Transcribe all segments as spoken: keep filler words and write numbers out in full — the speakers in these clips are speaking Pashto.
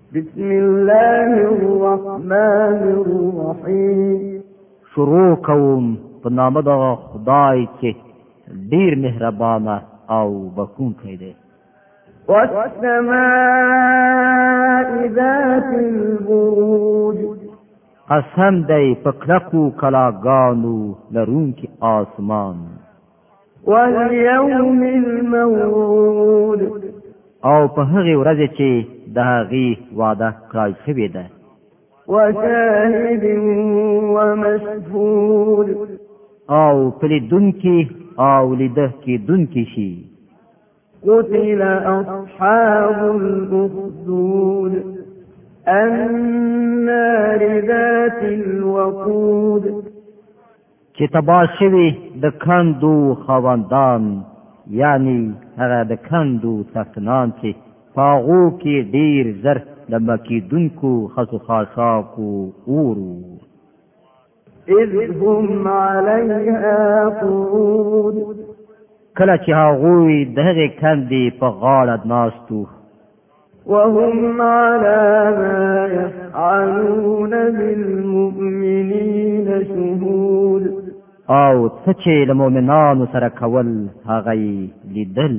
بسم الله الرحمن الرحیم. شروع کوم په نام د خدای چې ډیر مهربان او بخښونکی دی. والسماء ذات البروج. قسم دی په کلکو کلاګانو لرونکي آسمان. واليوم الموعود. او په هغې ورځې چې د هغې وعده کړای شوې ده. وشاهد ومشهود. او پلیدونکي او لیده کېدونکي شي. قتل أصحاب الأخدود النار ذات الوقود. چې تباه شوي د کندو خاوندان، یعنی هغه د کندو څښتنان چې په هغو کې ډېر زر د مکېدونکو خسو خاشاکو اور وو. إذ هم عليها قعود. کله چې هغوی د هغې کندې په غاړه ناستو. وهم على ما يفعلون بالمؤمنين شهود. او څه چې له مؤمنانو سره کول هغه یې لیدل.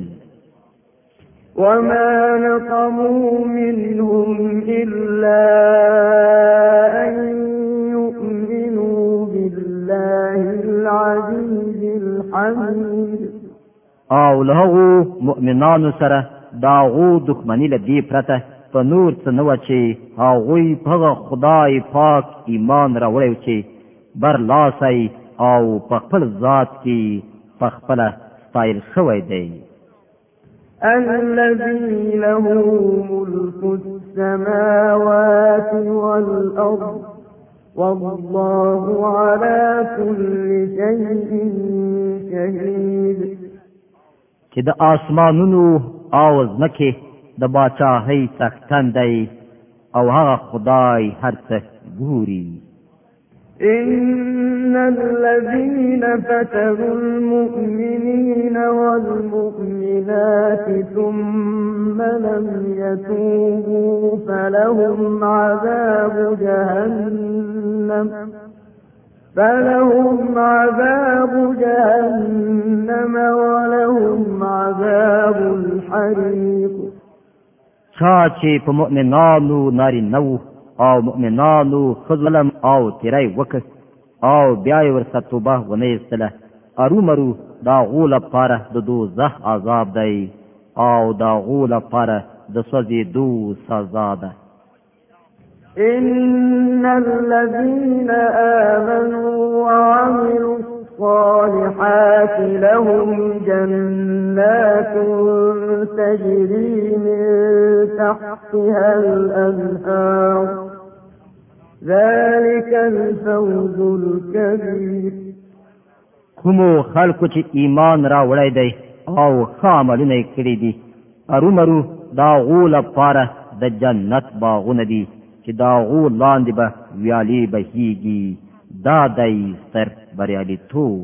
وما نقموا منهم إلا أن يؤمنوا بالله العزيز الحميد. او له هغو مؤمنانو سره د هغو دښمني له دې پرته په نور څه نه وه چې هغوی په هغه خدای پاک ایمان راوړی و چې برلاسی او په خپل ذات کې په خپله ستایل شوی دی. الذي له ملك السماوات والأرض والله على كل شيء شهيد. چې د آسمانونو او ځمکې د باچاهۍ څښتن دی او هغه خدای هر څه ګوري. إن الذين فتنوا المؤمنين والمؤمنات ثم لم يتوبوا فلهم عذاب جهنم فلهم عذاب جهنم ولهم عذاب الحريق. چا چې په مؤمنانو نارینه‌وو او مؤمنانو ښځو ظلم او تیری وکړ او بیا یې ورڅخه توبه ونه ایستله، ارومرو د هغو لپاره د دوزخ عذاب دی او د هغو لپاره د سوځېدو سزا ده. إن الذين آمنوا وعملوا الصالحات لهم جنات تجري من تحتها الأنهار ذلك الفوز الكبير. کومو خلکو چې ایمان راوړی دی او ښه عملونه یې کړي دي، ارومرو د هغو لپاره د جنت باغونه دي چې د هغو لاندې به ویالې بهیږي. دا دی ستر بریالیتوب.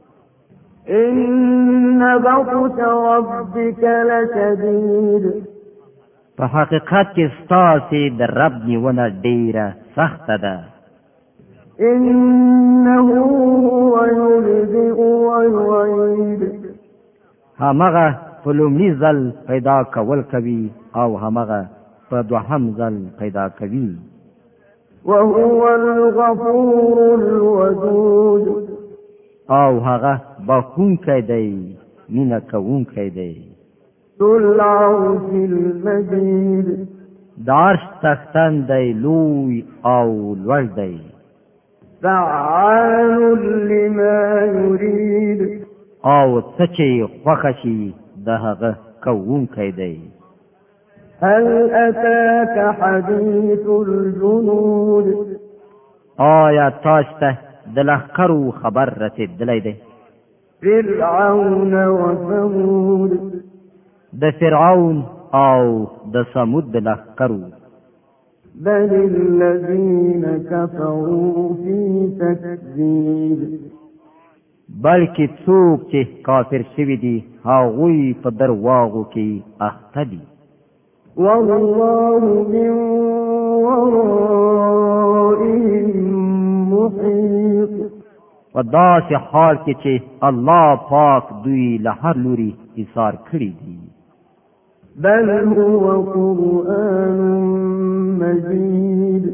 إن بطش ربك لشديد. په حقیقت کې ستاسې د رب نیونه ډېره سخته ده. إنه هو يبدئ ويعيد. همغه په لومړي ځل پیدا کول کوي او همغه په دوهم ځل پیدا کوي. وهو الغفور الودود. او هغه بخښونکی دی، مینه کوونکی دی. ذو العرش المجيد. د عرش څښتن دی، لوی او لوړ دی. فعال لما يريد. او څه چې خوښه شي د هغه کوونکی دی. هل أتاك حديث الجنود. آیا تاسو ته د لښکرو خبر رسېدلی دی؟ فرعون وثمود. د فرعون او د ثمود د لښکرو. بل الذين كفروا في تكذيب. بلکې څوک چې کافر شوي دي هغوی په درواغو کې اخته دي. والله من ورائهم محيط. و داسې حال کې چې الله پاک دوی له هر لوري ایثار کړي دي. بل هو قرآن مجید.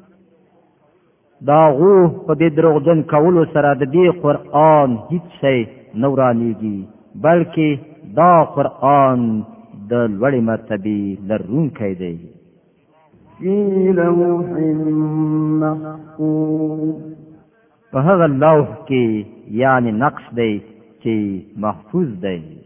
دا غو په دې دروغجن کولو سره د دې قرآن هیڅ شی نه ورانیږي، بلکې دا قرآن د لوړې مرتبې لرونکی دی. فی لوح محفوظ. په هغه لوح کې یعنی نقش دی چې محفوظ دی.